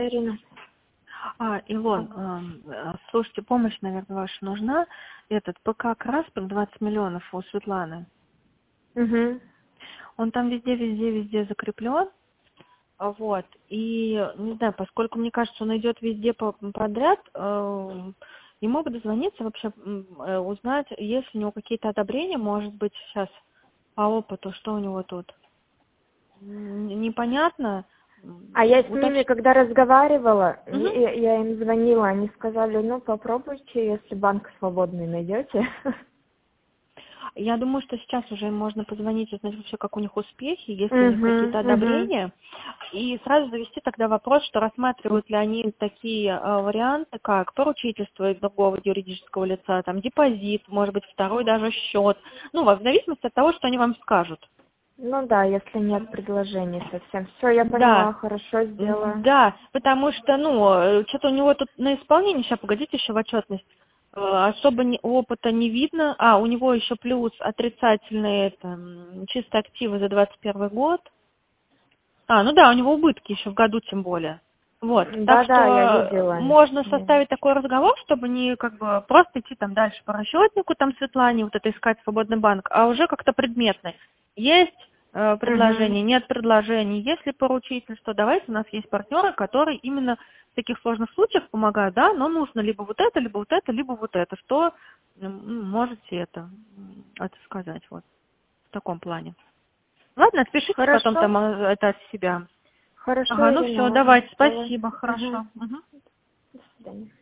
Ирина. Илон, слушайте, помощь, наверное, ваша нужна. Этот ПК Краспер 20 миллионов у Светланы. Угу. Он там везде закреплен. Вот. И, не знаю, поскольку, мне кажется, он идет везде подряд, ему бы дозвониться вообще, узнать, есть ли у него какие-то одобрения, может быть, сейчас по опыту, что у него тут. Непонятно. А я с ними, когда разговаривала, я им звонила, они сказали, попробуйте, если банк свободный найдете. Я думаю, что сейчас уже им можно позвонить, узнать вообще, как у них успехи, есть ли у них какие-то одобрения, и сразу завести тогда вопрос, что рассматривают ли они такие варианты, как поручительство из другого юридического лица, там депозит, может быть, второй даже счет, в зависимости от того, что они вам скажут. Да, если нет предложений совсем. Все, я поняла, хорошо сделала. Да, потому что, что-то у него тут на исполнении, сейчас, погодите, еще в отчетность, особо опыта не видно. У него еще плюс отрицательные чистые активы за 2021 год. У него убытки еще в году тем более. Вот. Так что я видела. можно составить такой разговор, чтобы не просто идти там дальше по расчетнику, там Светлане, вот это искать свободный банк, а уже как-то предметно. Есть предложение, нет предложений, есть ли поручительство, давайте, у нас есть партнеры, которые именно в таких сложных случаях помогают, да, но нужно либо вот это, либо вот это, либо вот это, что можете это сказать вот в таком плане. Ладно, отпишитесь потом там это от себя. Хорошо, Все, давайте, спасибо, хорошо. До свидания.